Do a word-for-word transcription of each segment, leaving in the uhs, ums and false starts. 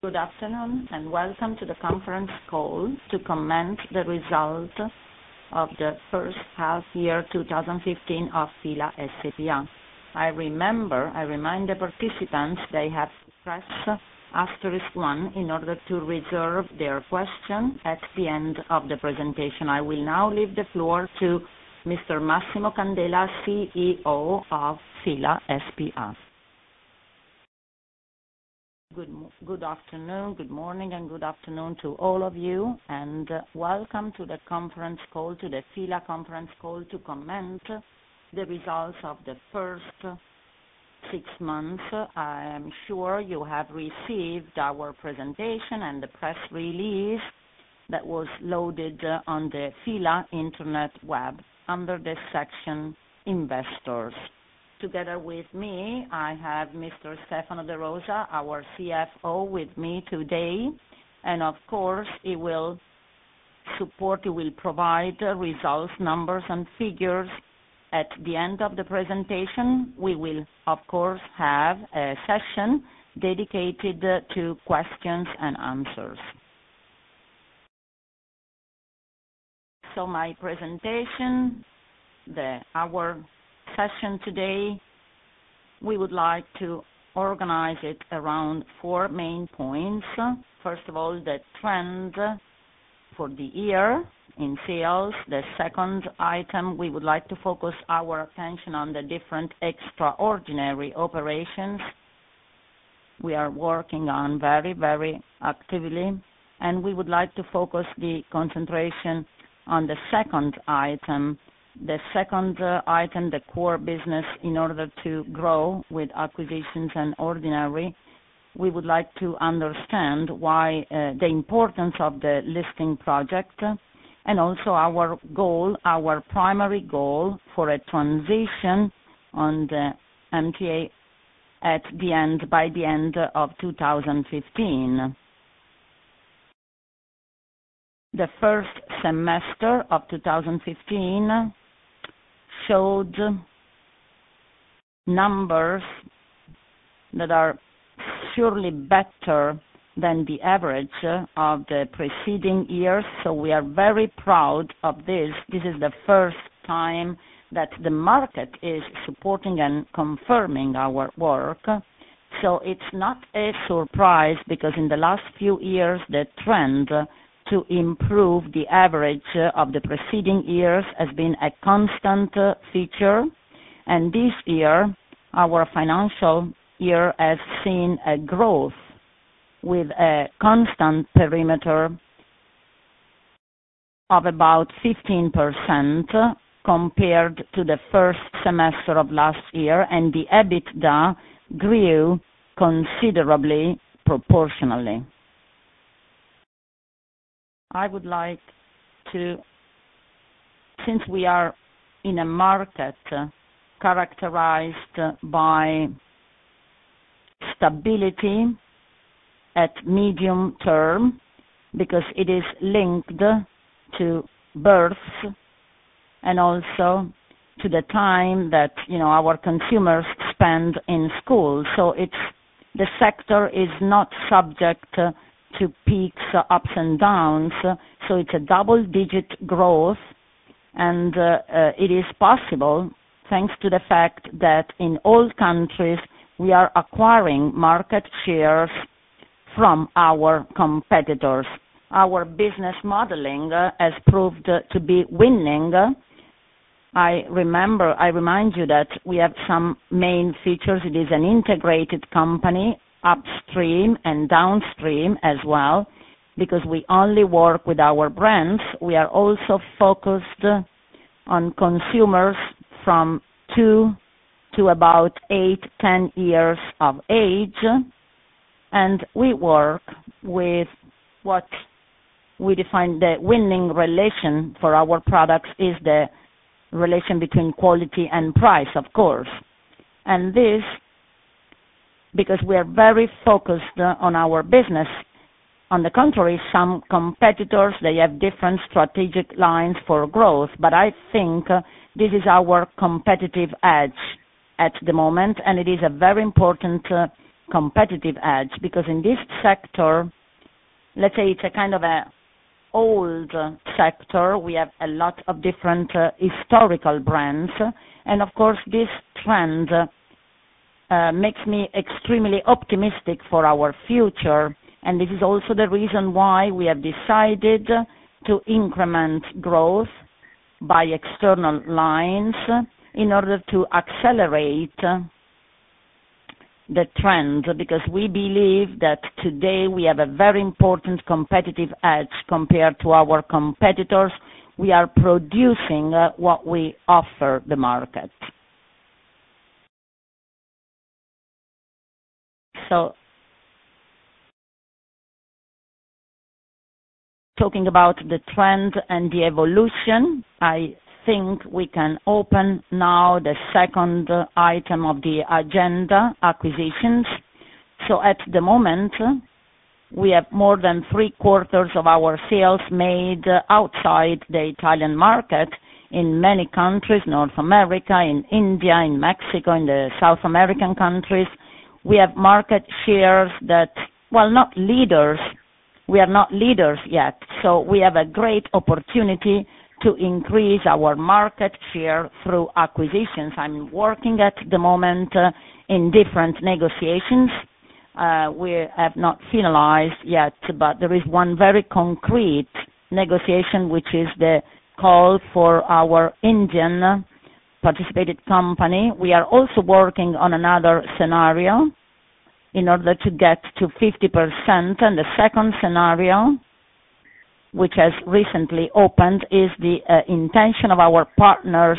Good afternoon and welcome to the conference call to comment the result of the first half year two thousand fifteen of F.I.L.A. S A P A. I remember, I remind the participants they have to press asterisk one in order to reserve their question at the end of the presentation. I will now leave the floor to Mister Massimo Candela, C E O of F.I.L.A. S P A. Good, good afternoon, good morning, and good afternoon to all of you, and uh, welcome to the conference call, to the F.I.L.A. conference call to comment the results of the first six months. I am sure you have received our presentation and the press release that was loaded uh, on the F.I.L.A. internet web under the section Investors. Together with me, I have Mister Stefano De Rosa, our C F O, with me today. And of course, he will support, he will provide results, numbers, and figures at the end of the presentation. We will, of course, have a session dedicated to questions and answers. So my presentation, the our session today, we would like to organize it around four main points. First of all, the trend for the year in sales. The second item, we would like to focus our attention on the different extraordinary operations we are working on very, very actively. And we would like to focus the concentration on the second item, The second uh, item, the core business, in order to grow with acquisitions and ordinary. We would like to understand why uh, the importance of the listing project, and also our goal, our primary goal for a transition on the M T A at the end, by the end of two thousand fifteen. The first semester of two thousand fifteen showed numbers that are surely better than the average of the preceding years, so we are very proud of this. This is the first time that the market is supporting and confirming our work, so it's not a surprise, because in the last few years the trend to improve the average of the preceding years has been a constant feature, and this year our financial year has seen a growth with a constant perimeter of about fifteen percent compared to the first semester of last year, and the EBITDA grew considerably proportionally. I would like to, since we are in a market uh, characterized by stability at medium term, because it is linked to births and also to the time that, you know, our consumers spend in school. So it's, the sector is not subject uh, to peaks, uh, ups and downs, uh, so it's a double-digit growth, and uh, uh, it is possible thanks to the fact that in all countries we are acquiring market shares from our competitors. Our business modeling uh, has proved uh, to be winning. I remember, I remind you that we have some main features. It is an integrated company, upstream and downstream as well, because we only work with our brands. We are also focused on consumers from two to about eight, ten years of age, and we work with what we define the winning relation for our products is the relation between quality and price, of course. And this because we are very focused uh, on our business. On the contrary, some competitors, they have different strategic lines for growth, but I think uh, this is our competitive edge at the moment, and it is a very important uh, competitive edge, because in this sector, let's say it's a kind of a old sector. We have a lot of different uh, historical brands, and of course this trend uh, makes me extremely optimistic for our future, and this is also the reason why we have decided to increment growth by external lines in order to accelerate the trend, because we believe that today we have a very important competitive edge compared to our competitors. We are producing uh, what we offer the market. So, talking about the trend and the evolution, I think we can open now the second uh, item of the agenda, acquisitions. So at the moment, uh, we have more than three quarters of our sales made uh, outside the Italian market in many countries, North America, in India, in Mexico, in the South American countries. We have market shares that, well, not leaders, we are not leaders yet, so we have a great opportunity to increase our market share through acquisitions. I'm working at the moment uh, in different negotiations. Uh, we have not finalized yet, but there is one very concrete negotiation, which is the call for our Indian participated company. We are also working on another scenario in order to get to fifty percent, and the second scenario, which has recently opened, is the uh, intention of our partners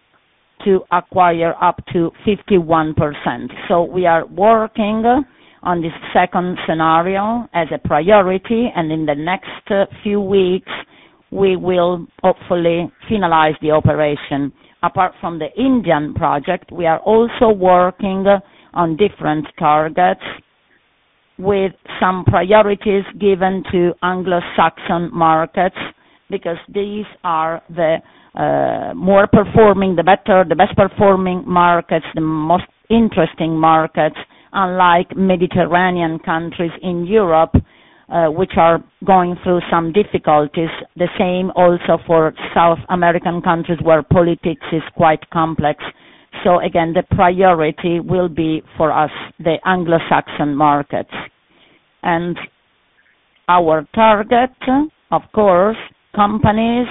to acquire up to fifty-one percent. So we are working on this second scenario as a priority, and in the next uh, few weeks we will hopefully finalize the operation. Apart from the Indian project, we are also working on different targets with some priorities given to Anglo-Saxon markets, because these are the uh, more performing, the better, the best performing markets, the most interesting markets, unlike Mediterranean countries in Europe, uh, which are going through some difficulties. The same also for South American countries where politics is quite complex. So again, the priority will be for us the Anglo-Saxon markets. And our target, of course, companies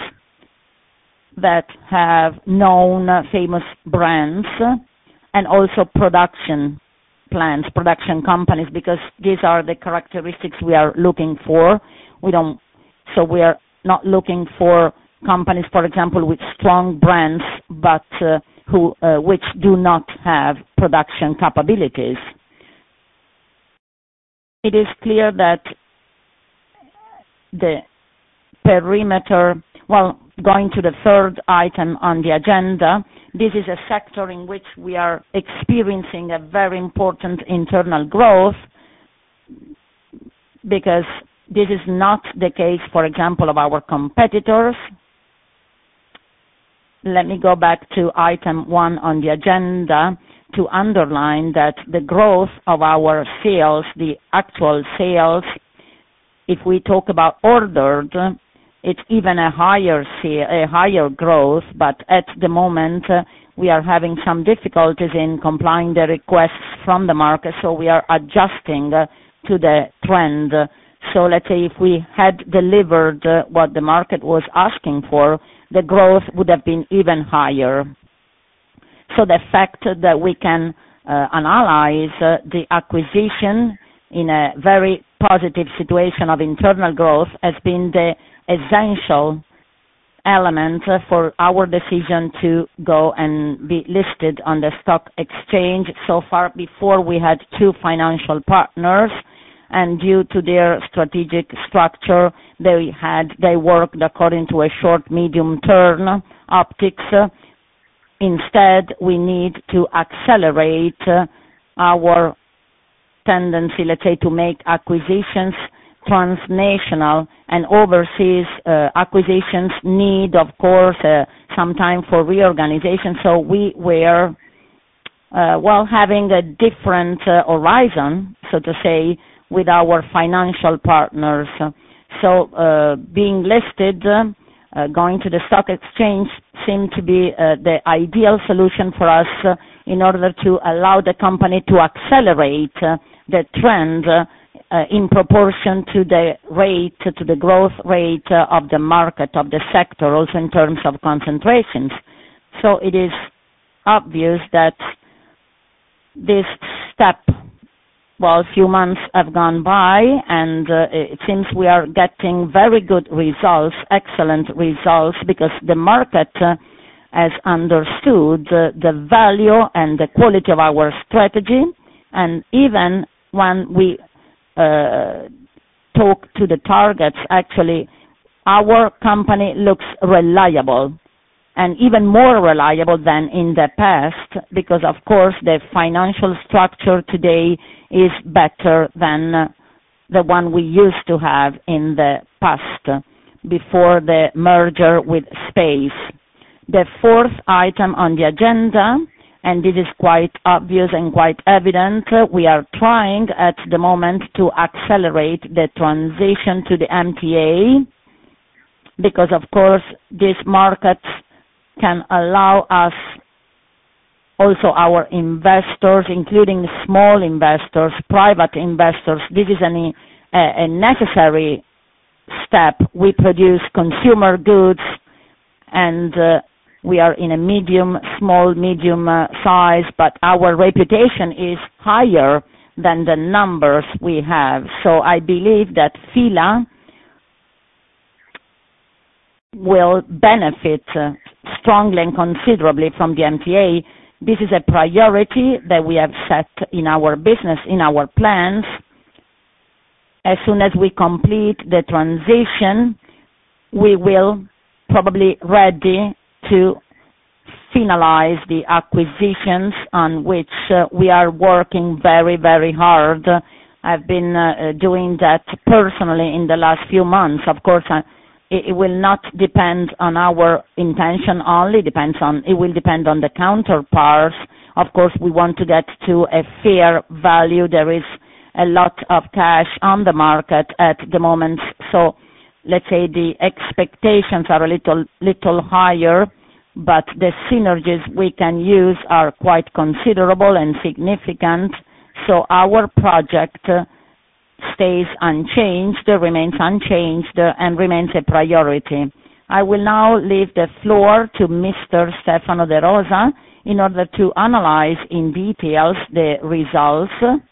that have known uh, famous brands, and also production plants, production companies, because these are the characteristics we are looking for. We don't, so we are not looking for companies, for example, with strong brands, but uh, who, uh, which do not have production capabilities. It is clear that the perimeter, well, going to the third item on the agenda, this is a sector in which we are experiencing a very important internal growth, because this is not the case, for example, of our competitors. Let me go back to item one on the agenda to underline that the growth of our sales, the actual sales, if we talk about ordered, it's even a higher sale, a higher growth, but at the moment uh, we are having some difficulties in complying the requests from the market, so we are adjusting uh, to the trend. So let's say if we had delivered uh, what the market was asking for, the growth would have been even higher. So the fact that we can uh, analyze uh, the acquisition in a very positive situation of internal growth has been the essential element uh, for our decision to go and be listed on the stock exchange. So far, before we had two financial partners, and due to their strategic structure, they had they worked according to a short, medium term optics. Instead, we need to accelerate uh, our tendency, let's say, to make acquisitions transnational, and overseas uh, acquisitions need, of course, uh, some time for reorganization. So we were uh, well, having a different uh, horizon, so to say, with our financial partners. So uh, being listed, uh, going to the stock exchange seemed to be uh, the ideal solution for us uh, in order to allow the company to accelerate uh, the trend uh, uh, in proportion to the rate, to the growth rate uh, of the market, of the sector, also in terms of concentrations. So it is obvious that this step, well, a few months have gone by, and uh, it seems we are getting very good results, excellent results, because the market uh, has understood uh, the value and the quality of our strategy, and even when we uh, talk to the targets, actually, our company looks reliable, and even more reliable than in the past, because of course the financial structure today is better than uh, the one we used to have in the past, before the merger with Space. The fourth item on the agenda, and this is quite obvious and quite evident, uh, we are trying at the moment to accelerate the transition to the M T A, because of course this market can allow us, also our investors, including small investors, private investors, this is an, a, a necessary step. We produce consumer goods, and uh, we are in a medium, small, medium uh, size, but our reputation is higher than the numbers we have. So I believe that F.I.L.A. will benefit uh, strongly and considerably from the M T A. This is a priority that we have set in our business, in our plans. As soon as we complete the transition, we will probably ready to finalize the acquisitions on which uh, we are working very, very hard. I've been uh, doing that personally in the last few months. Of course, I, it, it will not depend on our intention only, depends on, it will depend on the counterparts. Of course, we want to get to a fair value. There is a lot of cash on the market at the moment, so let's say the expectations are a little, little higher, but the synergies we can use are quite considerable and significant. So our project uh, stays unchanged, remains unchanged, uh, and remains a priority. I will now leave the floor to Mister Stefano De Rosa in order to analyze in details the results,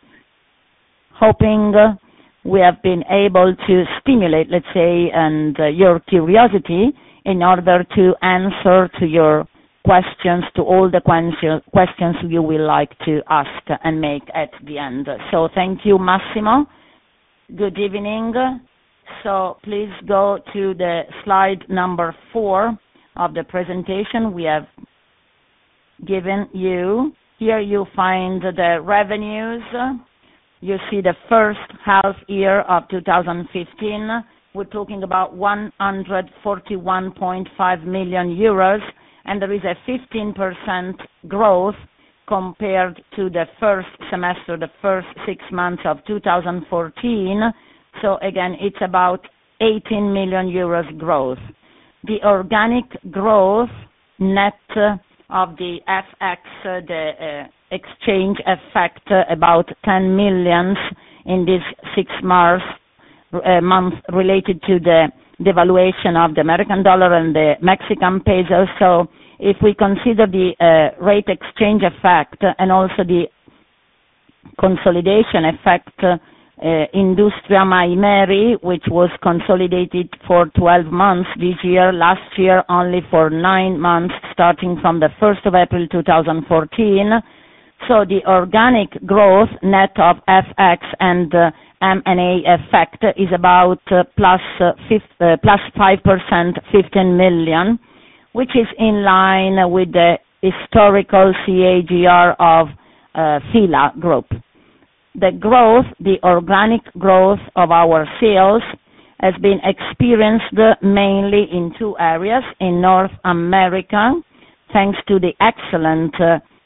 hoping uh, we have been able to stimulate, let's say, and uh, your curiosity in order to answer to your questions, to all the questions you will like to ask and make at the end. So thank you, Massimo. Good evening. So please go to the slide number four of the presentation we have given you. Here you find the revenues. You see the first half year of two thousand fifteen. We're talking about one hundred forty-one point five million euros, and there is a fifteen percent growth compared to the first semester, the first six months of two thousand fourteen. So again, it's about eighteen million euros growth. The organic growth, net of the F X, uh, the uh, exchange effect, uh, about ten million in this six months, uh, month related to the devaluation of the American dollar and the Mexican peso. So if we consider the uh, rate exchange effect and also the consolidation effect, uh, uh, Industria Maimeri, which was consolidated for twelve months this year, last year only for nine months, starting from the first of April two thousand fourteen. So the organic growth net of F X and uh, M and A effect is about uh, plus, uh, fifth, uh, plus five percent, fifteen million, which is in line with the historical C A G R of uh, F.I.L.A. Group. The growth, the organic growth of our sales has been experienced mainly in two areas. In North America, thanks to the excellent uh,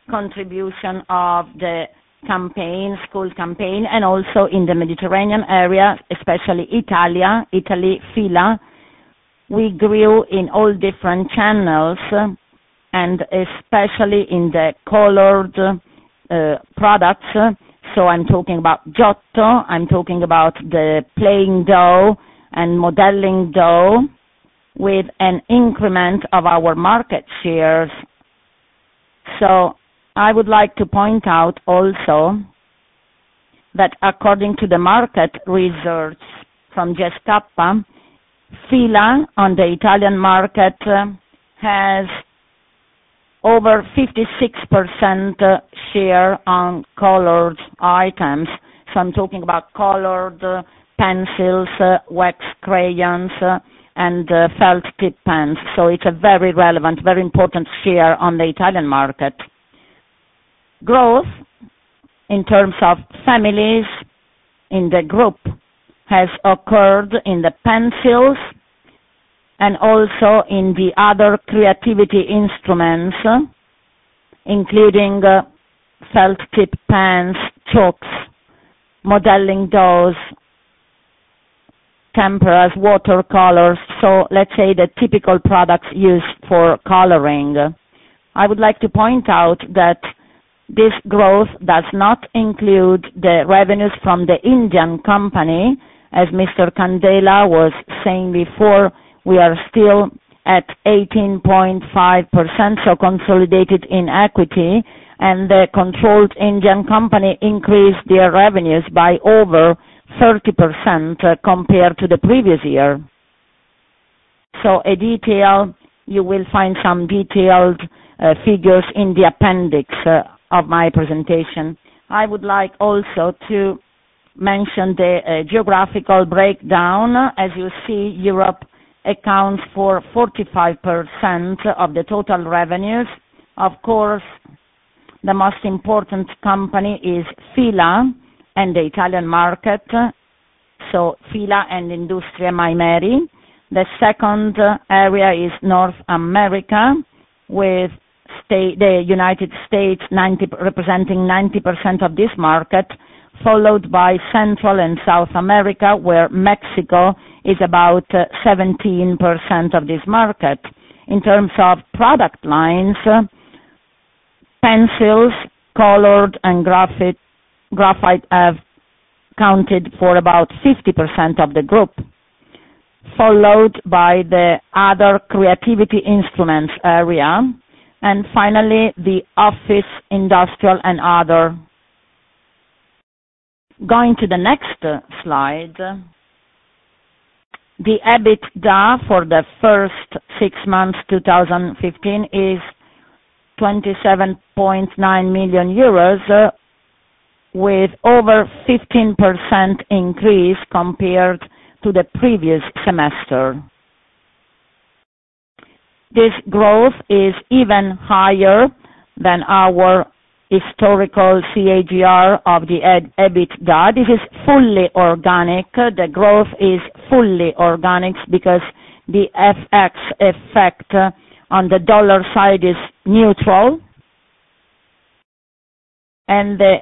contribution of the campaign, school campaign, and also in the Mediterranean area, especially Italia, Italy, Fila. We grew in all different channels, uh, and especially in the colored uh, products. So I'm talking about Giotto, I'm talking about the playing dough and modeling dough, with an increment of our market shares. So I would like to point out also that according to the market research from Gescappa, Fila on the Italian market uh, has over fifty-six percent share on colored items. So I'm talking about colored uh, pencils, uh, wax crayons, uh, and uh, felt tip pens. So it's a very relevant, very important share on the Italian market. Growth in terms of families in the group has occurred in the pencils and also in the other creativity instruments, uh, including uh, felt tip pens, chalks, modeling doughs, temperas, watercolors, so let's say the typical products used for coloring. I would like to point out that this growth does not include the revenues from the Indian company. As Mister Candela was saying before, we are still at eighteen point five percent, so consolidated in equity, and the controlled Indian company increased their revenues by over thirty percent uh, compared to the previous year. So a detail, you will find some detailed uh, figures in the appendix uh, of my presentation. I would like also to mention the uh, geographical breakdown. As you see, Europe accounts for forty-five percent of the total revenues. Of course, the most important company is Fila and the Italian market, so Fila and Industria Maimeri. The second uh, area is North America, with state, the United States ninety, representing ninety percent of this market, followed by Central and South America, where Mexico is about uh, seventeen percent of this market. In terms of product lines, uh, pencils, colored and graphite, graphite have counted for about fifty percent of the group, followed by the other creativity instruments area, and finally the office, industrial and other. Going to the next uh, slide, the EBITDA for the first six months two thousand fifteen is twenty-seven point nine million euros, uh, with over fifteen percent increase compared to the previous semester. This growth is even higher than our historical C A G R of the EBITDA. This is fully organic. The growth is fully organic because the F X effect on the dollar side is neutral, and the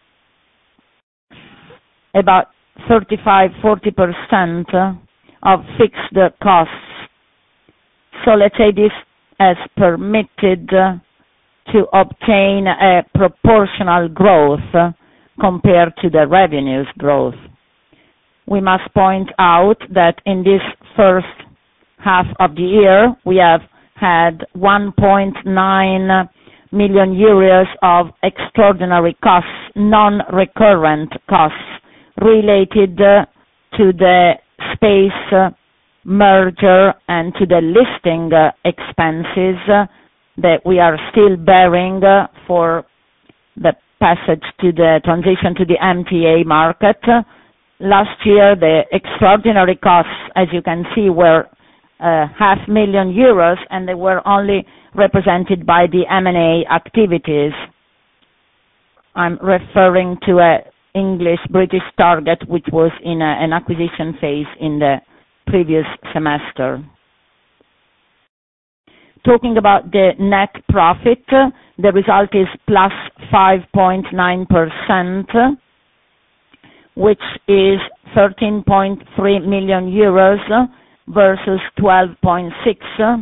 about thirty-five to forty percent of fixed costs. So let's say this has permitted to obtain a proportional growth compared to the revenues growth. We must point out that in this first half of the year, we have had one point nine million euros of extraordinary costs, non-recurrent costs, related uh, to the space uh, merger and to the listing uh, expenses uh, that we are still bearing uh, for the passage to the transition to the M T A market. Uh, last year, the extraordinary costs, as you can see, were uh, half million euros, and they were only represented by the M and A activities. I'm referring to a English-British target, which was in a, an acquisition phase in the previous semester. Talking about the net profit, the result is plus five point nine percent, which is thirteen point three million euros versus twelve point six.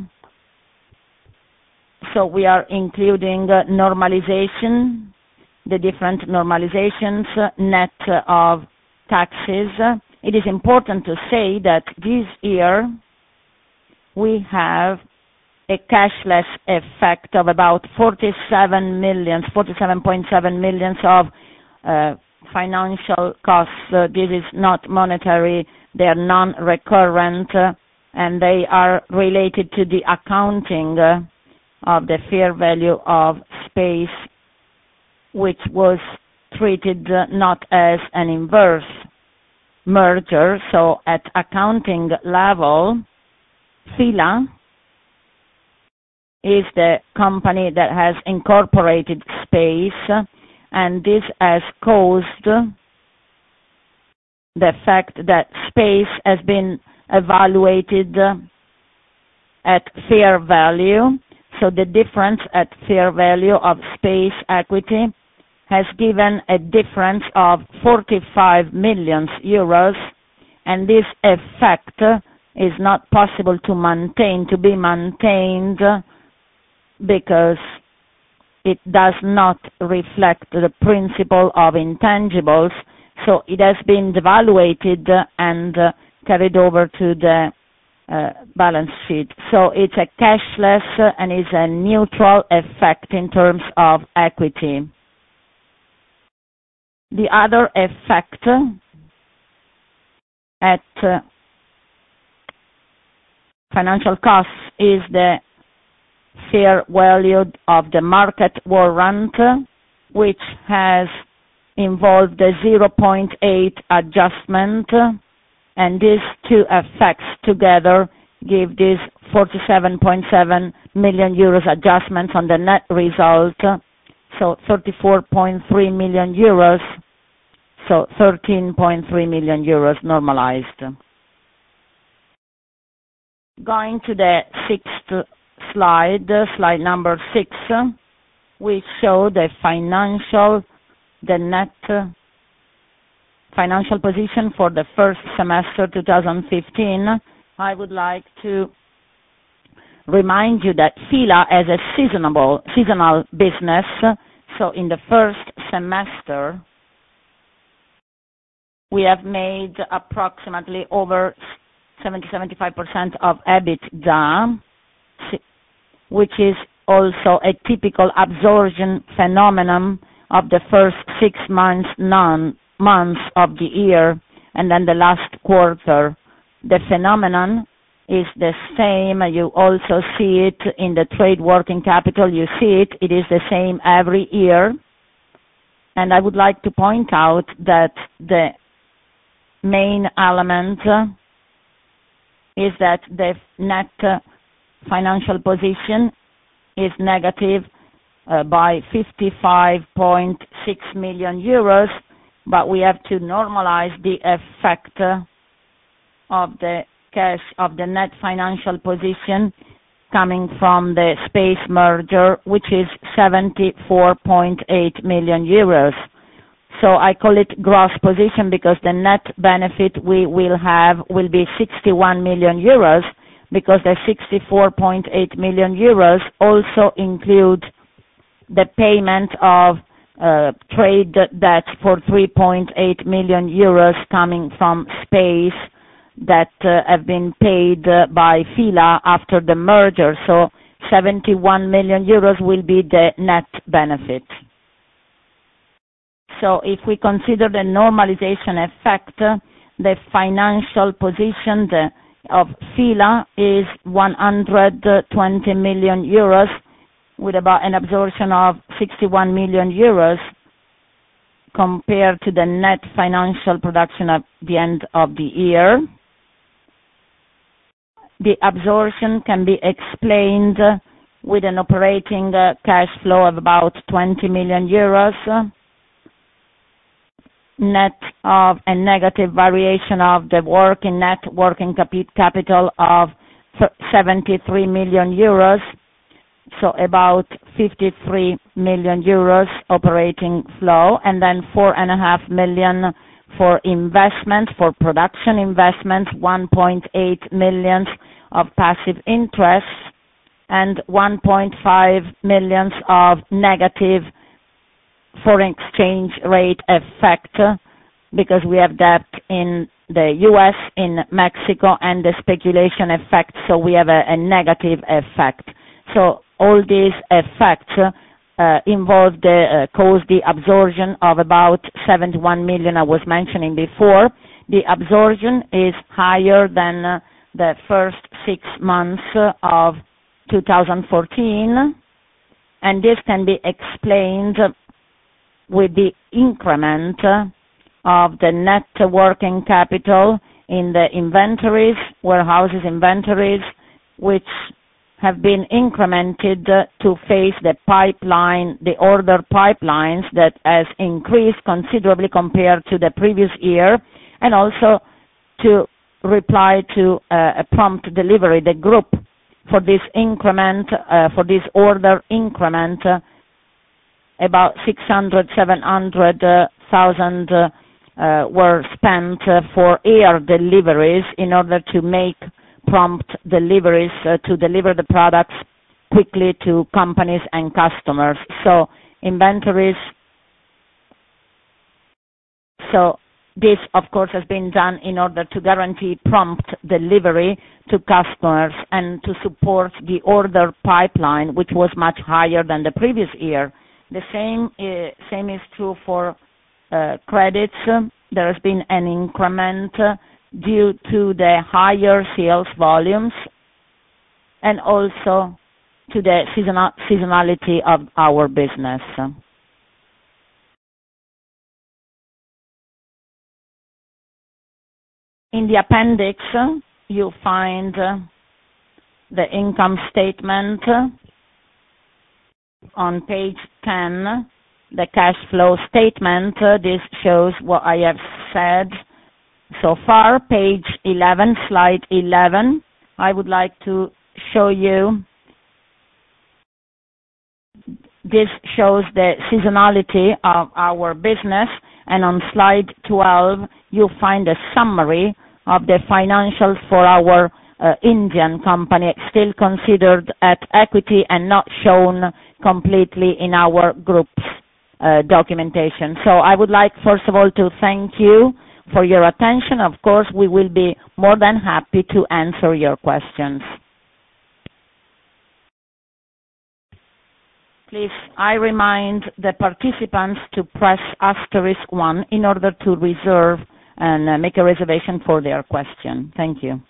So we are including uh, normalization, the different normalizations, uh, net uh, of taxes. It is important to say that this year we have a cashless effect of about forty-seven million, forty-seven point seven million of uh, financial costs. Uh, this is not monetary, they are non-recurrent, uh, and they are related to the accounting uh, of the fair value of space, which was treated uh, not as an inverse merger. So at accounting level, F.I.L.A. is the company that has incorporated space, and this has caused the fact that space has been evaluated at fair value. So the difference at fair value of space equity has given a difference of forty-five million euros, and this effect is not possible to maintain, to be maintained, because it does not reflect the principle of intangibles, so it has been devaluated and uh, carried over to the uh, balance sheet. So it's a cashless uh, and is a neutral effect in terms of equity. The other effect at uh, financial costs is the fair value of the market warrant, which has involved a zero point eight adjustment, and these two effects together give this forty-seven point seven million euros adjustment on the net result, so thirty-four point three million euros, so thirteen point three million euros normalized. Going to the sixth slide, slide number six, we show the financial, the net financial position for the first semester two thousand fifteen. I would like to remind you that F.I.L.A. as a seasonal, seasonal business, so in the first semester we have made approximately over seventy to seventy-five percent of EBITDA, which is also a typical absorption phenomenon of the first six months, non, months of the year, and then the last quarter. The phenomenon is the same. You also see it in the trade working capital. You see it. It is the same every year. And I would like to point out that the main element is that the net financial position is negative uh, by fifty-five point six million euros, but we have to normalize the effect uh, of the cash of the net financial position coming from the space merger, which is seventy-four point eight million euros. So I call it gross position because the net benefit we will have will be sixty-one million euros, because the sixty-four point eight million euros also include the payment of uh, trade debt for three point eight million euros coming from space that uh, have been paid uh, by F.I.L.A. after the merger. So seventy-one million euros will be the net benefit. So if we consider the normalization effect, uh, the financial position the, of F.I.L.A. is one hundred twenty million euros, with about an absorption of sixty-one million euros compared to the net financial production at the end of the year. The absorption can be explained with an operating uh, cash flow of about twenty million euros, net of a negative variation of the working net working capi capital of seventy-three million euros, so about fifty-three million euros operating flow, and then four and a half million for investment, for production investments, one point eight million of passive interest, and one point five million of negative foreign exchange rate effect, because we have debt in the U S, in Mexico, and the speculation effect, so we have a, a negative effect. So all these effects uh, involve the, uh, cause the absorption of about seventy-one million I was mentioning before. The absorption is higher than uh, the first six months of two thousand fourteen, and this can be explained with the increment of the net working capital in the inventories, warehouses inventories, which have been incremented to face the pipeline, the order pipelines that has increased considerably compared to the previous year, and also to reply to uh, a prompt delivery. The group for this increment, uh, for this order increment, uh, about six hundred, seven hundred thousand uh, uh, were spent uh, for air deliveries in order to make prompt deliveries uh, to deliver the products quickly to companies and customers. So inventories, so this of course has been done in order to guarantee prompt delivery to customers and to support the order pipeline, which was much higher than the previous year. The same, uh, same is true for uh, credits. There has been an increment uh, due to the higher sales volumes and also to the seasonal, seasonality of our business. In the appendix, you find uh, the income statement. On page ten, the cash flow statement. Uh, this shows what I have said so far. Page eleven, slide eleven. I would like to show you. This shows the seasonality of our business, and on slide twelve, you find a summary of the financials for our uh, Indian company, still considered at equity and not shown completely in our group's uh, documentation. So I would like, first of all, to thank you for your attention. Of course, we will be more than happy to answer your questions. Please, I remind the participants to press asterisk one in order to reserve and uh, make a reservation for their question. Thank you.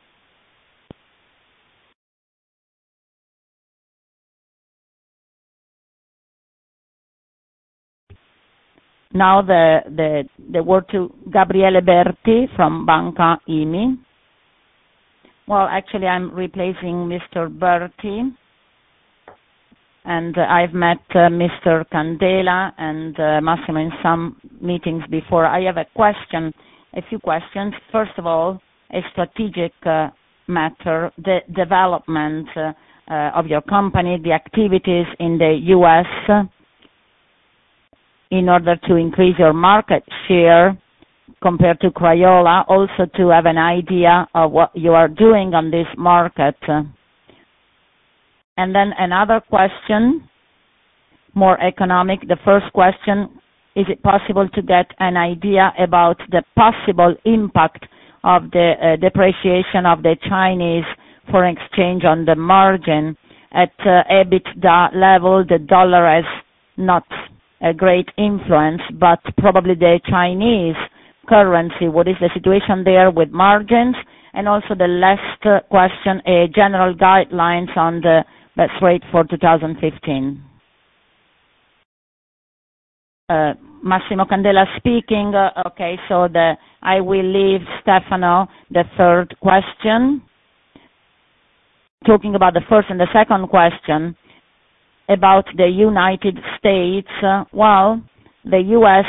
Now the, the, the word to Gabriele Berti from Banca I M I. Well, actually, I'm replacing Mister Berti, and uh, I've met uh, Mister Candela and uh, Massimo in some meetings before. I have a question, a few questions. First of all, a strategic uh, matter, the development uh, uh, of your company, the activities in the U S uh, in order to increase your market share compared to Crayola, also to have an idea of what you are doing on this market. And then another question, more economic. The first question, is it possible to get an idea about the possible impact of the uh, depreciation of the Chinese foreign exchange on the margin? At uh, EBITDA level, the dollar has not a great influence, but probably the Chinese currency. What is the situation there with margins? And also the last uh, question, a general guidelines on the best rate for two thousand fifteen. Uh, Massimo Candela speaking. Uh, okay, so the I will leave Stefano the third question. Talking about the first and the second question about the United States. Uh, well, the U S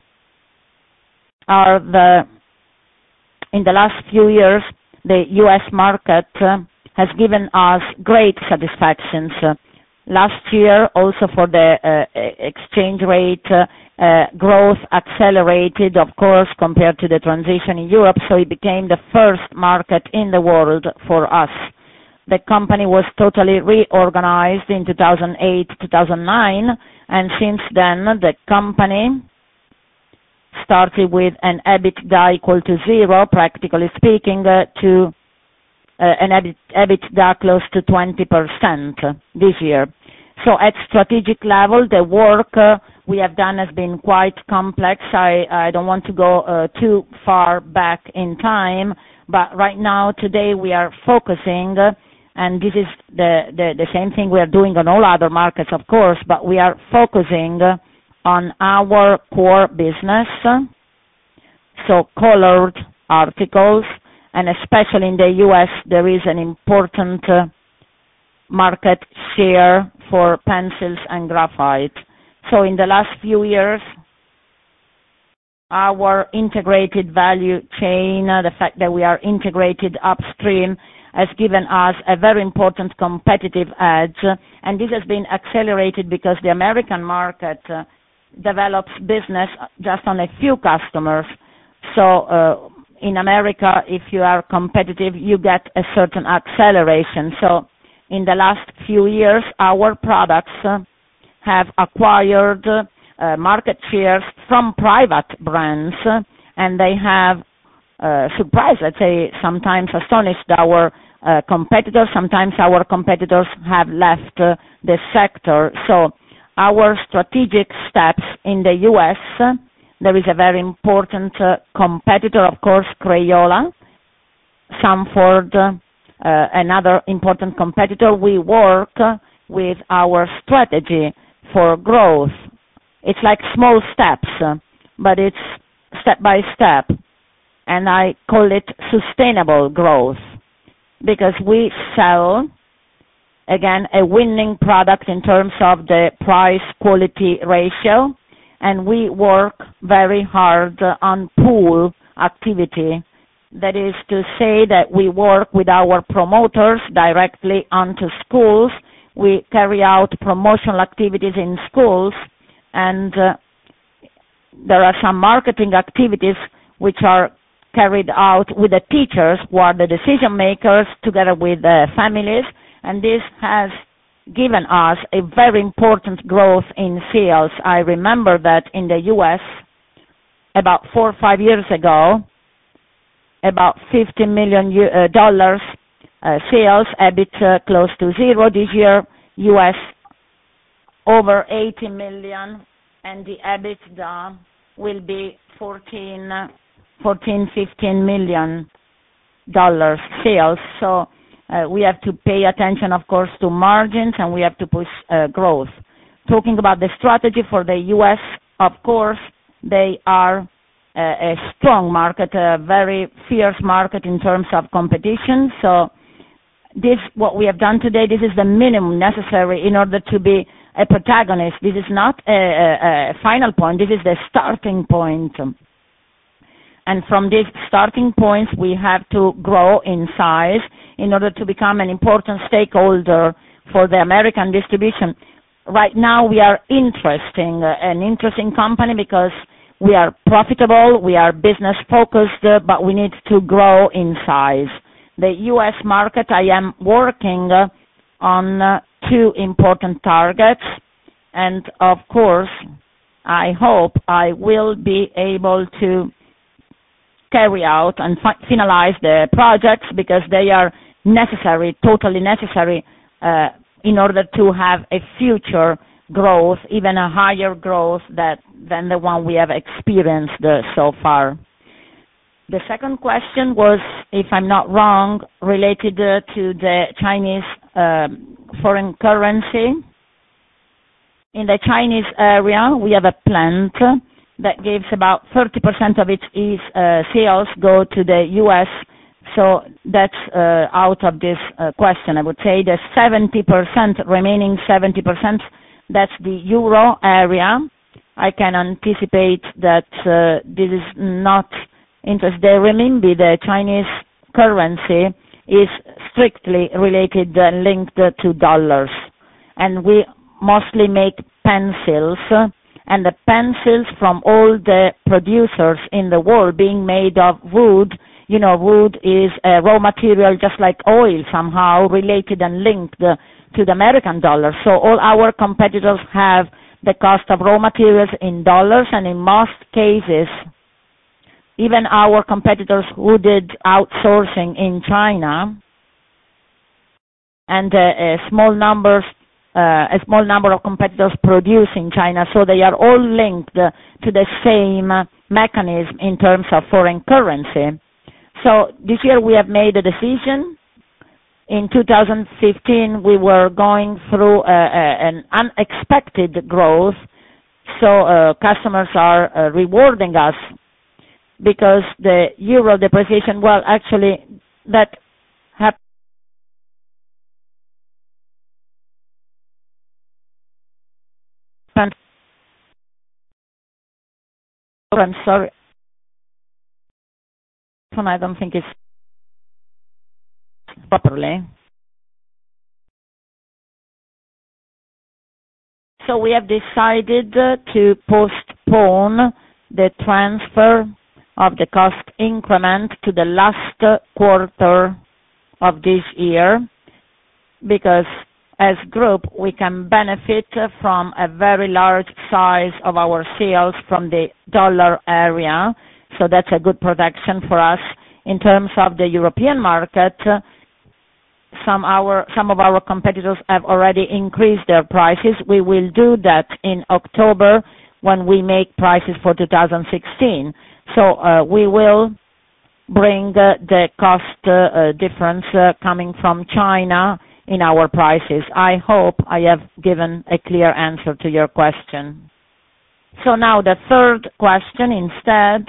are the, in the last few years, the U S market uh, has given us great satisfactions. Uh, Last year, also for the uh, exchange rate, uh, uh, growth accelerated, of course, compared to the transition in Europe, so it became the first market in the world for us. The company was totally reorganized in two thousand eight, two thousand nine, and since then the company started with an EBITDA equal to zero, practically speaking, uh, to uh, an EBITDA close to twenty percent this year. So at strategic level, the work uh, we have done has been quite complex. I, I don't want to go uh, too far back in time, but right now, today, we are focusing, uh, and this is the, the, the same thing we are doing on all other markets, of course, but we are focusing uh, on our core business, so colored articles, and especially in the U S, there is an important uh, market share for pencils and graphite. So in the last few years, our integrated value chain, uh, the fact that we are integrated upstream, has given us a very important competitive edge, and this has been accelerated because the American market uh, develops business just on a few customers. So uh, in America, if you are competitive, you get a certain acceleration. So in the last few years, our products uh, have acquired uh, market shares from private brands, uh, and they have uh, surprised, let's say, sometimes astonished our uh, competitors. Sometimes our competitors have left uh, the sector. So our strategic steps in the U S, uh, there is a very important uh, competitor, of course, Crayola, Sanford, uh, Uh, another important competitor. We work uh, with our strategy for growth. It's like small steps, uh, but it's step by step, and I call it sustainable growth, because we sell, again, a winning product in terms of the price-quality ratio, and we work very hard uh, on pull activity. That is to say that we work with our promoters directly onto schools. We carry out promotional activities in schools, and uh, there are some marketing activities which are carried out with the teachers, who are the decision makers, together with the families, and this has given us a very important growth in sales. I remember that in the U S, about four or five years ago, about fifty million dollars uh, sales, EBIT uh, close to zero. This year, U S over eighty million, and the EBITDA will be fourteen, fifteen million dollars sales. So uh, we have to pay attention, of course, to margins, and we have to push uh, growth. Talking about the strategy for the U S, of course, they are a strong market, a very fierce market in terms of competition. So this, what we have done today, this is the minimum necessary in order to be a protagonist. This is not a, a, a final point, this is the starting point. And from this starting point, we have to grow in size in order to become an important stakeholder for the American distribution. Right now, we are interesting, uh, an interesting company, because we are profitable, we are business focused, uh, but we need to grow in size. The U S market, I am working uh, on uh, two important targets, and of course, I hope I will be able to carry out and fi finalize the projects, because they are necessary, totally necessary, uh, in order to have a future growth, even a higher growth that, than the one we have experienced uh, so far. The second question was, if I'm not wrong, related uh, to the Chinese uh, foreign currency. In the Chinese area, we have a plant that gives about thirty percent of its uh, sales go to the U S, so that's uh, out of this uh, question. I would say the seventy percent, remaining seventy percent, that's the euro area. I can anticipate that uh, this is not interest. The renminbi, the Chinese currency, is strictly related and uh, linked uh, to dollars. and we mostly make pencils, and the pencils from all the producers in the world being made of wood. You know, wood is a raw material just like oil, somehow related and linked to the American dollar. So all our competitors have the cost of raw materials in dollars, and in most cases, even our competitors who did outsourcing in China, and uh, a small numbers, uh, a small number of competitors produce in China, so they are all linked uh, to the same uh, mechanism in terms of foreign currency. So this year we have made a decision. In two thousand fifteen, we were going through uh, uh, an unexpected growth, so uh, customers are uh, rewarding us because the euro depreciation, well, actually, that happened. I'm sorry. I don't think it's properly. So we have decided uh, to postpone the transfer of the cost increment to the last uh, quarter of this year, because as group we can benefit uh, from a very large size of our sales from the dollar area, so that's a good protection for us. In terms of the European market, uh, Some, our, some of our competitors have already increased their prices. We will do that in October when we make prices for two thousand sixteen. So uh, we will bring uh, the cost uh, difference uh, coming from China in our prices. I hope I have given a clear answer to your question. So now the third question instead.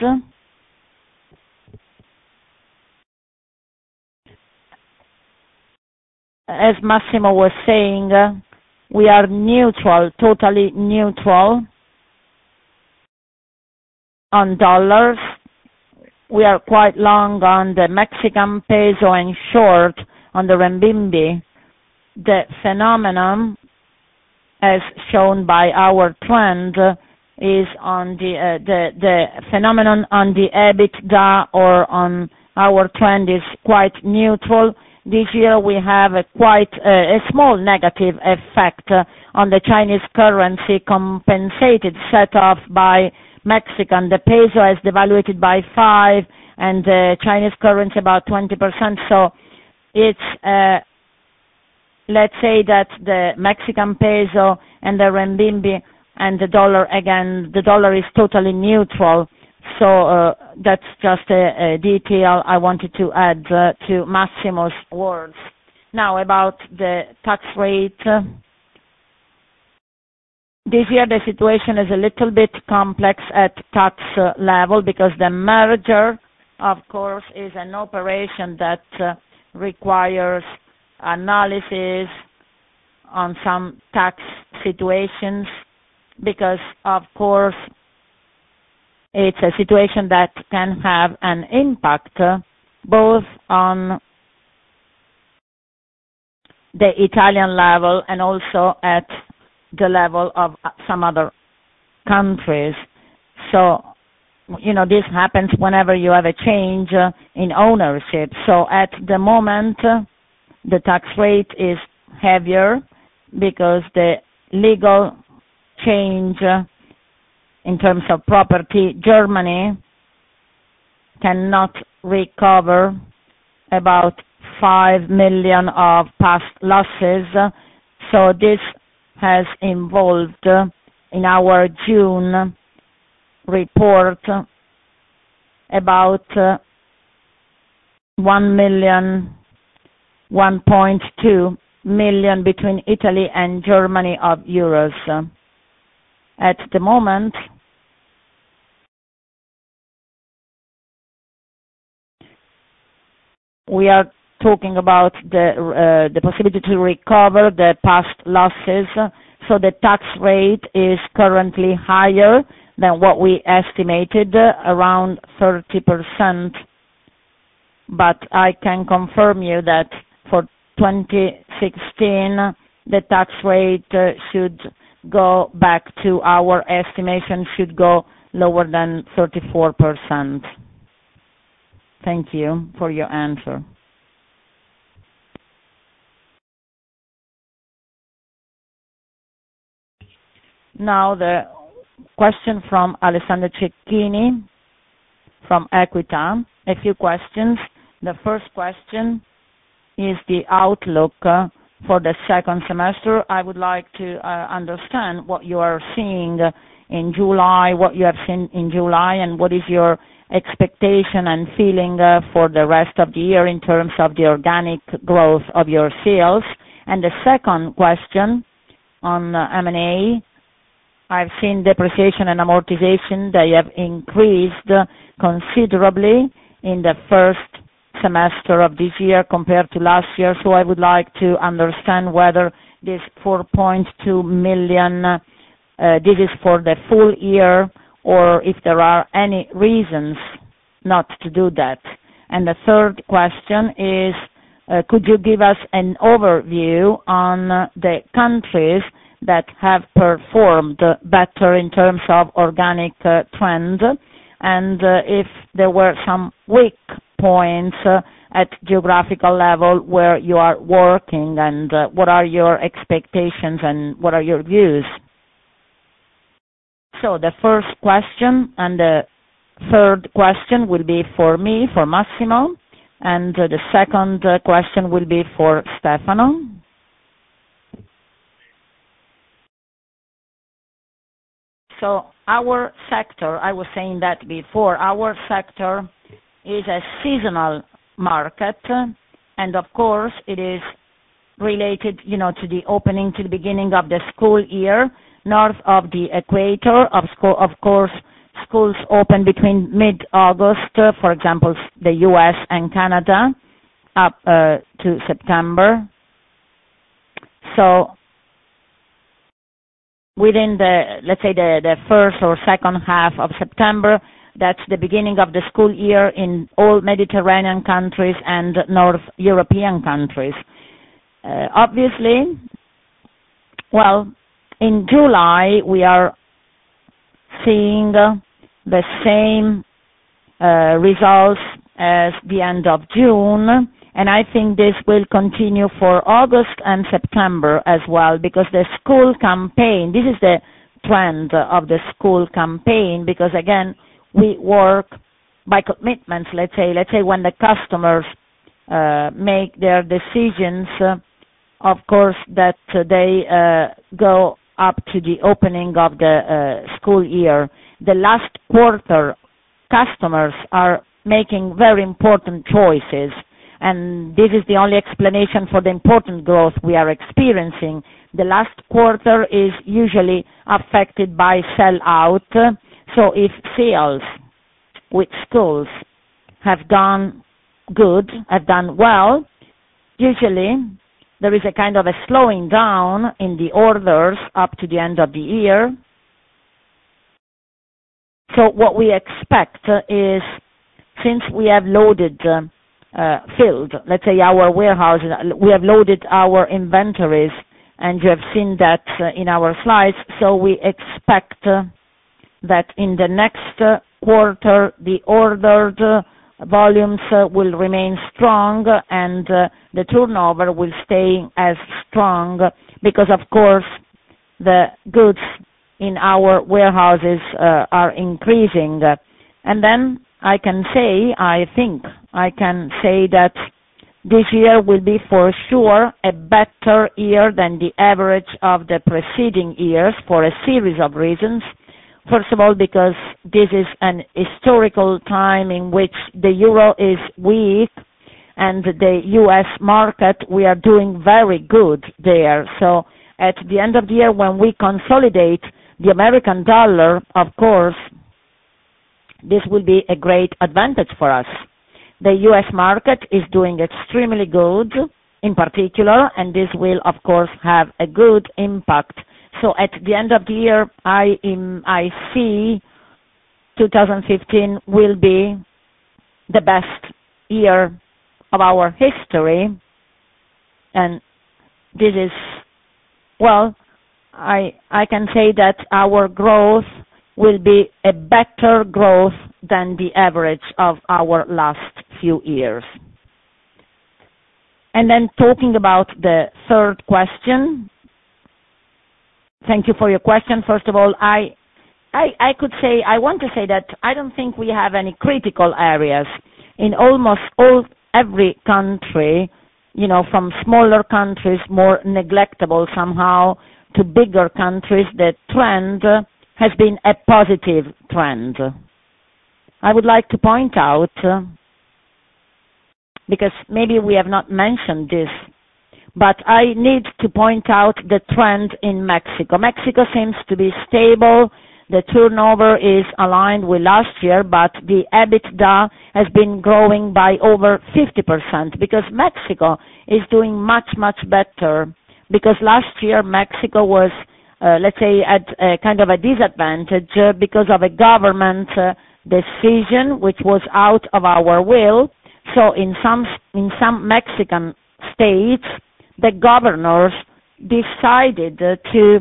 As Massimo was saying, uh, we are neutral, totally neutral on dollars. We are quite long on the Mexican peso and short on the renminbi. The phenomenon, as shown by our trend, uh, is on the, uh, the the phenomenon on the EBITDA or on our trend is quite neutral. This year we have a quite uh, a small negative effect uh, on the Chinese currency, compensated, set off by Mexican. The peso has devaluated by five, and the Chinese currency about twenty percent. So it's uh, let's say that the Mexican peso and the renminbi and the dollar, again, the dollar is totally neutral. So uh, that's just a, a detail I wanted to add uh, to Massimo's words. Now about the tax rate. This year the situation is a little bit complex at tax uh, level because the merger, of course, is an operation that uh, requires analysis on some tax situations because, of course, it's a situation that can have an impact uh, both on the Italian level and also at the level of some other countries. So, you know, this happens whenever you have a change uh, in ownership. So at the moment, uh, the tax rate is heavier because the legal change uh, in terms of property, Germany cannot recover about five million of past losses. So this has involved in our June report about one million, one point two million between Italy and Germany of euros. At the moment, we are talking about the uh, the possibility to recover the past losses. So the tax rate is currently higher than what we estimated, uh, around thirty percent. But I can confirm you that for twenty sixteen, the tax rate uh, should go back to our estimation, should go lower than thirty-four percent. Thank you for your answer. Now the question from Alessandro Cecchini from Equita. A few questions. The first question is the outlook uh, for the second semester. I would like to uh, understand what you are seeing in July, what you have seen in July, and what is your expectation and feeling uh, for the rest of the year in terms of the organic growth of your sales. And the second question on uh, M and A, I've seen depreciation and amortization. They have increased uh, considerably in the first semester of this year compared to last year. So I would like to understand whether this four point two million, uh, this is for the full year, or if there are any reasons not to do that. And the third question is, uh, could you give us an overview on uh, the countries that have performed better in terms of organic uh, trend, and uh, if there were some weak points uh, at geographical level where you are working, and uh, what are your expectations and what are your views? So the first question and the third question will be for me, for Massimo, and uh, the second uh, question will be for Stefano. So our sector, I was saying that before, our sector is a seasonal market, and of course it is related, you know, to the opening, to the beginning of the school year. North of the equator, of, school, of course, schools open between mid-August, uh, for example, the U S and Canada, up uh, to September. So within the, let's say, the, the first or second half of September, that's the beginning of the school year in all Mediterranean countries and North European countries. Uh, obviously, well, in July, we are seeing uh, the same uh, results as the end of June, and I think this will continue for August and September as well, because the school campaign, this is the trend of the school campaign, because again, we work by commitments, let's say, let's say when the customers uh, make their decisions, uh, of course, that uh, they uh, go up to the opening of the uh, school year. The last quarter, customers are making very important choices, and this is the only explanation for the important growth we are experiencing. The last quarter is usually affected by sell-out, so if sales with schools have gone good, have done well, usually there is a kind of a slowing down in the orders up to the end of the year. So what we expect is, since we have loaded, uh, uh, filled, let's say our warehouses, we have loaded our inventories, and you have seen that uh, in our slides, so we expect uh, that in the next uh, quarter the ordered uh, volumes uh, will remain strong, and uh, the turnover will stay as strong, because of course the goods in our warehouses uh, are increasing. And then I can say, I think I can say that this year will be for sure a better year than the average of the preceding years for a series of reasons. First of all, because this is an historical time in which the euro is weak, and the U S market, we are doing very good there. So at the end of the year, when we consolidate the American dollar, of course, this will be a great advantage for us. The U S market is doing extremely good in particular, and this will, of course, have a good impact. So at the end of the year, I, um, I see two thousand fifteen will be the best year of our history, and this is well, I I can say that our growth will be a better growth than the average of our last few years. And then talking about the third question, thank you for your question. First of all, I, I, I could say, I want to say that I don't think we have any critical areas. In almost all, every country, you know, from smaller countries, more neglectable somehow, to bigger countries, the trend has been a positive trend. I would like to point out, uh, because maybe we have not mentioned this, but I need to point out the trend in Mexico. Mexico seems to be stable. The turnover is aligned with last year, but the EBITDA has been growing by over fifty percent because Mexico is doing much, much better. Because last year Mexico was, uh, let's say, at a kind of a disadvantage uh, because of a government uh, decision which was out of our will. So in some in some Mexican states, the governors decided uh, to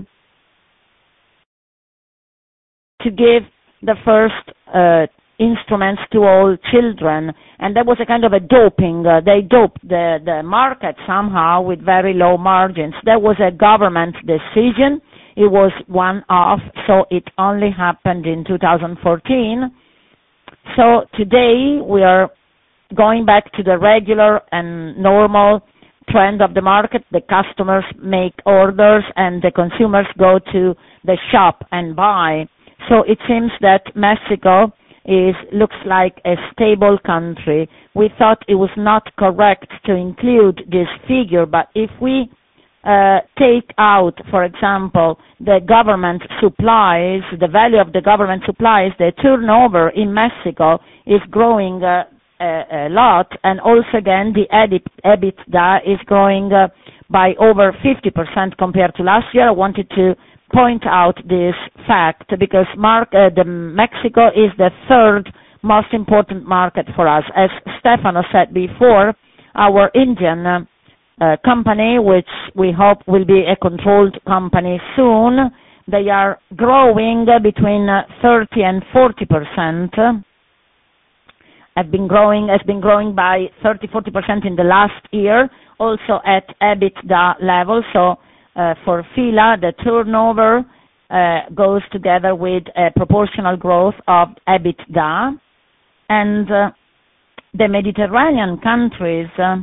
to give the first uh, instruments to all children, and that was a kind of a doping. Uh, they doped the, the market somehow with very low margins. That was a government decision. It was one-off, so it only happened in two thousand fourteen. So today we are going back to the regular and normal trend of the market. The customers make orders and the consumers go to the shop and buy. So it seems that Mexico is looks like a stable country. We thought it was not correct to include this figure, but if we uh, take out, for example, the government supplies, the value of the government supplies, the turnover in Mexico is growing uh, a, a lot, and also again the EBITDA is growing uh, by over fifty percent compared to last year. I wanted to point out this fact because Mark, uh, the Mexico is the third most important market for us. As Stefano said before, our Indian uh, uh, company, which we hope will be a controlled company soon, they are growing uh, between uh, thirty and forty percent. Have been growing, has been growing by thirty, forty percent in the last year, also at EBITDA level. So Uh, for F.I.L.A., the turnover uh, goes together with a proportional growth of EBITDA, and uh, the Mediterranean countries uh,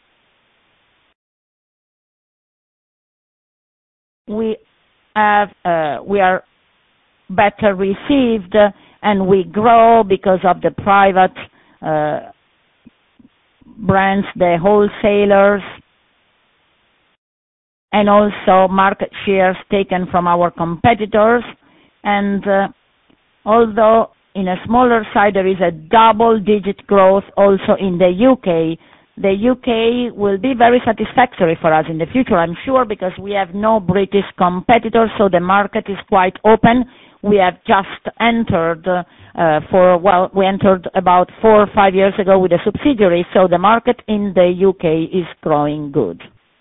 we have uh, we are better received uh, and we grow because of the private uh, brands, the wholesalers, and also market shares taken from our competitors. And uh, although in a smaller side there is a double-digit growth also in the U K, the U K will be very satisfactory for us in the future, I'm sure, because we have no British competitors, so the market is quite open. We have just entered uh, for, well, we entered about four or five years ago with a subsidiary, so the market in the U K is growing good.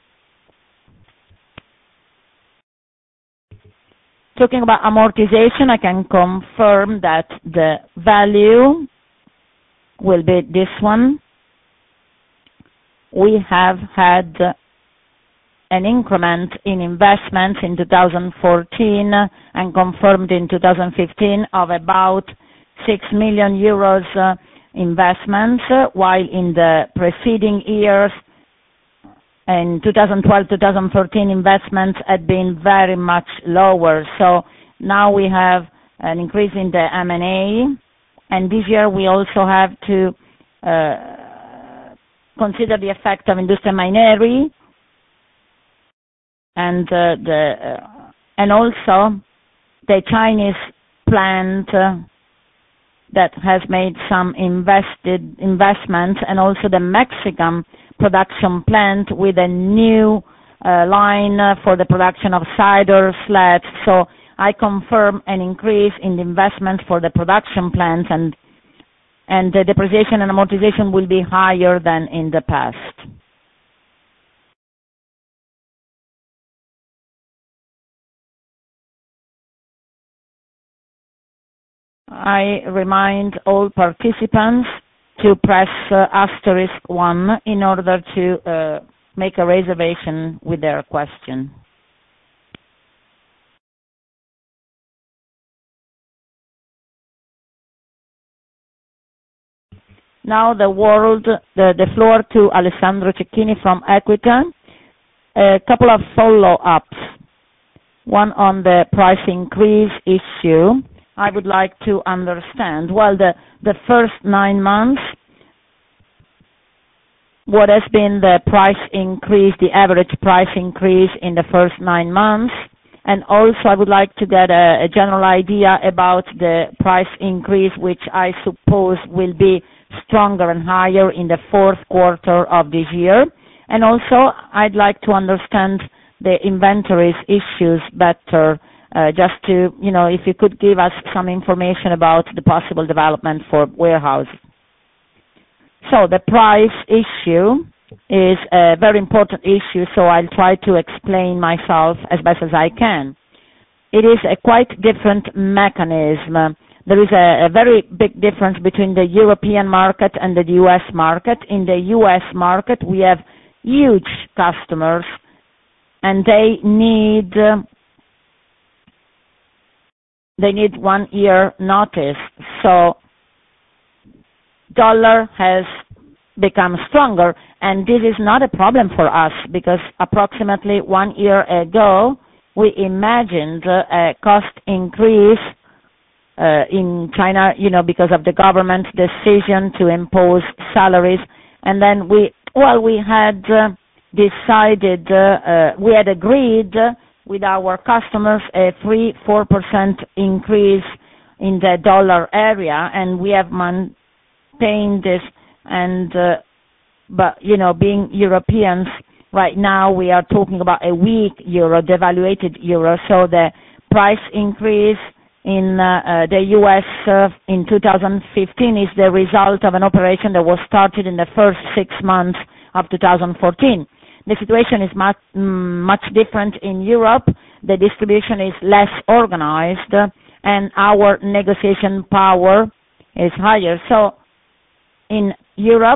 Talking about amortization, I can confirm that the value will be this one. We have had an increment in investments in two thousand fourteen and confirmed in two thousand fifteen of about six million euros uh, investments, uh, while in the preceding years, in two thousand twelve, two thousand thirteen, investments had been very much lower. So now we have an increase in the M and A, and this year we also have to uh, consider the effect of Industria Mayneri, and uh, the uh, and also the Chinese plant uh, that has made some invested investments, and also the Mexican production plant with a new uh, line uh, for the production of cider slats. So I confirm an increase in the investment for the production plants, and and the depreciation and amortization will be higher than in the past. I remind all participants to press uh, asterisk one in order to uh, make a reservation with their question. Now the word, the, the floor to Alessandro Cecchini from Equita. A couple of follow-ups. One on the price increase issue. I would like to understand, well, the, the first nine months, what has been the price increase, the average price increase in the first nine months? And also I would like to get a, a general idea about the price increase, which I suppose will be stronger and higher in the fourth quarter of this year. And also I'd like to understand the inventories issues better, uh, just to, you know, if you could give us some information about the possible development for warehouses. So the price issue is a very important issue, so I'll try to explain myself as best as I can. It is a quite different mechanism. There is a, a very big difference between the European market and the U S market. In the U S market, we have huge customers, and they need uh, they need one year notice. So dollar has become stronger, and this is not a problem for us because approximately one year ago we imagined uh, a cost increase uh, in China, you know, because of the government decision to impose salaries, and then we, well, we had uh, decided, uh, uh, we had agreed uh, with our customers a three, four percent increase in the dollar area, and we have maintained this. And uh, but you know, being Europeans, right now we are talking about a weak euro, devaluated euro. So the price increase in uh, uh, the U S uh, in two thousand fifteen is the result of an operation that was started in the first six months of two thousand fourteen. The situation is much much different in Europe. The distribution is less organized, uh, and our negotiation power is higher. So in Europe,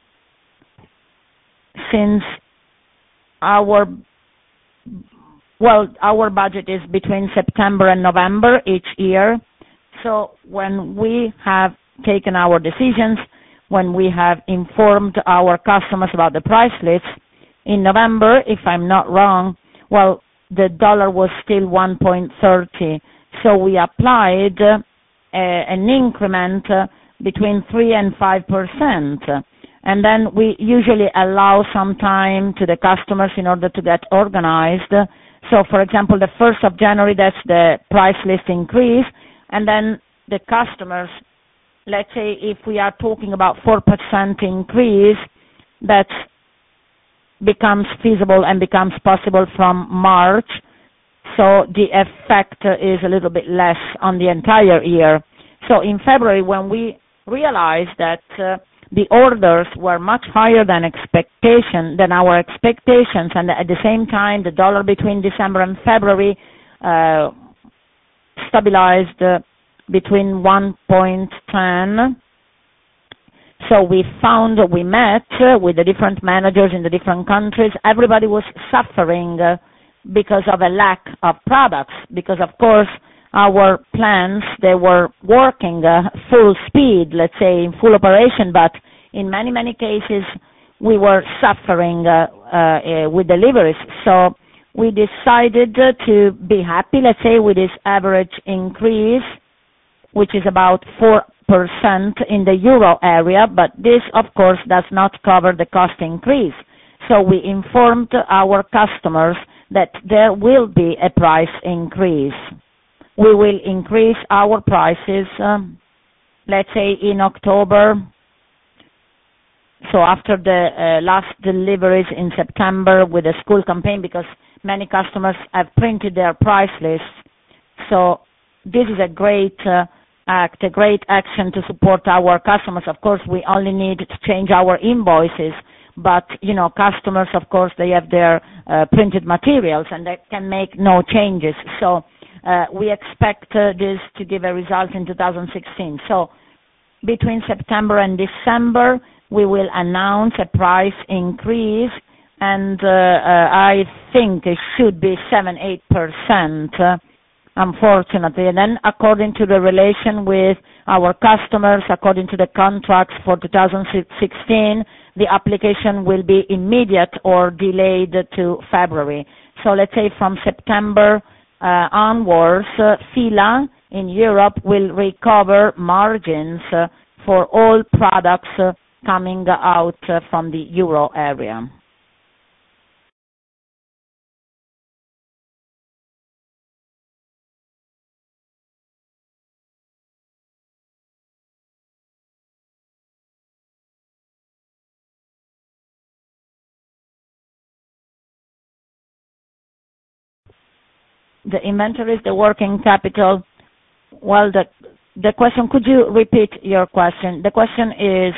since our well, our budget is between September and November each year. So when we have taken our decisions, when we have informed our customers about the price lists, in November, if I'm not wrong, well, the dollar was still one point three zero. So we applied uh, an increment uh, between three and five percent. And then we usually allow some time to the customers in order to get organized. So, for example, the first of January, that's the price list increase. And then the customers, let's say if we are talking about four percent increase, that becomes feasible and becomes possible from March. So the effect is a little bit less on the entire year. So in February, when we realized that uh, the orders were much higher than expectation, than our expectations, and at the same time the dollar between December and February uh, stabilized uh, between one point one zero. So we found, we met uh, with the different managers in the different countries. Everybody was suffering uh, because of a lack of products, because of course our plants, they were working uh, full speed, let's say in full operation, but in many, many cases we were suffering uh, uh, uh, with deliveries. So we decided uh, to be happy, let's say, with this average increase, which is about four percent in the euro area, but this, of course, does not cover the cost increase. So we informed our customers that there will be a price increase. We will increase our prices, um, let's say in October, so after the uh, last deliveries in September with the school campaign, because many customers have printed their price lists. So this is a great uh, act, a great action to support our customers. Of course, we only need to change our invoices, but, you know, customers, of course, they have their uh, printed materials and they can make no changes. So uh, we expect uh, this to give a result in two thousand sixteen. So between September and December, we will announce a price increase, and uh, uh, I think it should be seven to eight percent, uh, unfortunately. And then according to the relation with our customers, according to the contracts for two thousand sixteen, the application will be immediate or delayed to February. So let's say from September uh, onwards, uh, F.I.L.A. in Europe will recover margins uh, for all products uh, coming out uh, from the euro area. The inventories, the working capital. Well, the the question, could you repeat your question? The question is,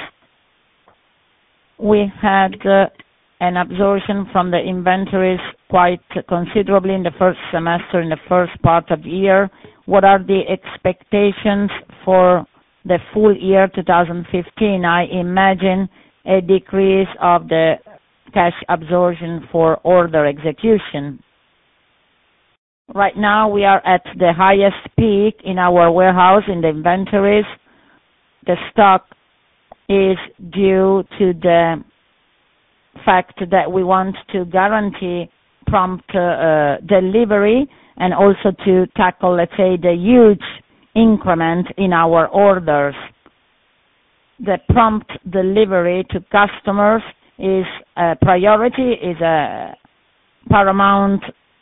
we had uh, an absorption from the inventories quite considerably in the first semester, in the first part of the year. What are the expectations for the full year two thousand fifteen? I imagine a decrease of the cash absorption for order execution. Right now, we are at the highest peak in our warehouse in the inventories. The stock is due to the fact that we want to guarantee prompt uh, delivery and also to tackle, let's say, the huge increment in our orders. The prompt delivery to customers is a priority, is a paramount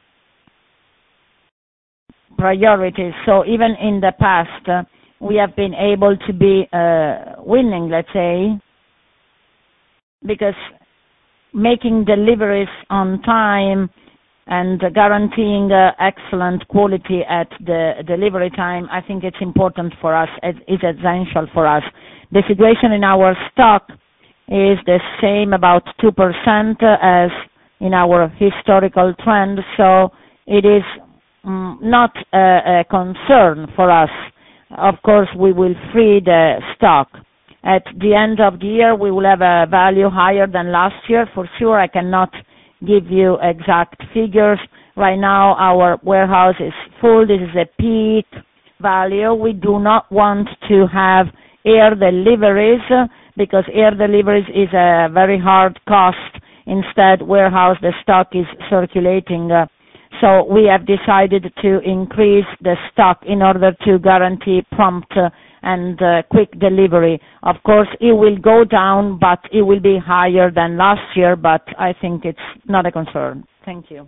priority. So even in the past, uh, we have been able to be uh, winning, let's say, because making deliveries on time and uh, guaranteeing uh, excellent quality at the delivery time, I think it's important for us, it's essential for us. The situation in our stock is the same, about two percent as in our historical trend, so it is mm, not a, a concern for us. Of course, we will free the stock. At the end of the year, we will have a value higher than last year. For sure, I cannot give you exact figures. Right now, our warehouse is full. This is a peak value. We do not want to have air deliveries because air deliveries is a very hard cost. Instead, warehouse, the stock is circulating. Uh, so we have decided to increase the stock in order to guarantee prompt uh, and uh, quick delivery. Of course, it will go down, but it will be higher than last year, but I think it's not a concern. Thank you.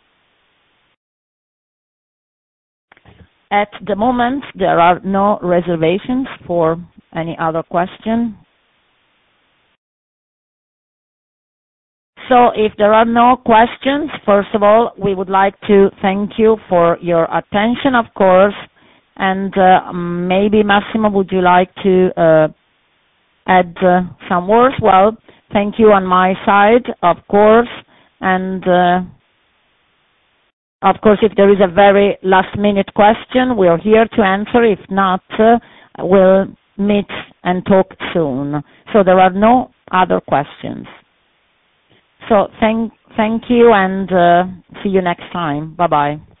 At the moment, there are no reservations for any other question. So if there are no questions, first of all, we would like to thank you for your attention, of course, and uh, maybe Massimo, would you like to uh, add uh, some words? Well, thank you on my side, of course, and uh, of course, if there is a very last-minute question, we're here to answer. If not, uh, we'll meet and talk soon. So there are no other questions. So thank, thank you, and uh, see you next time. Bye-bye.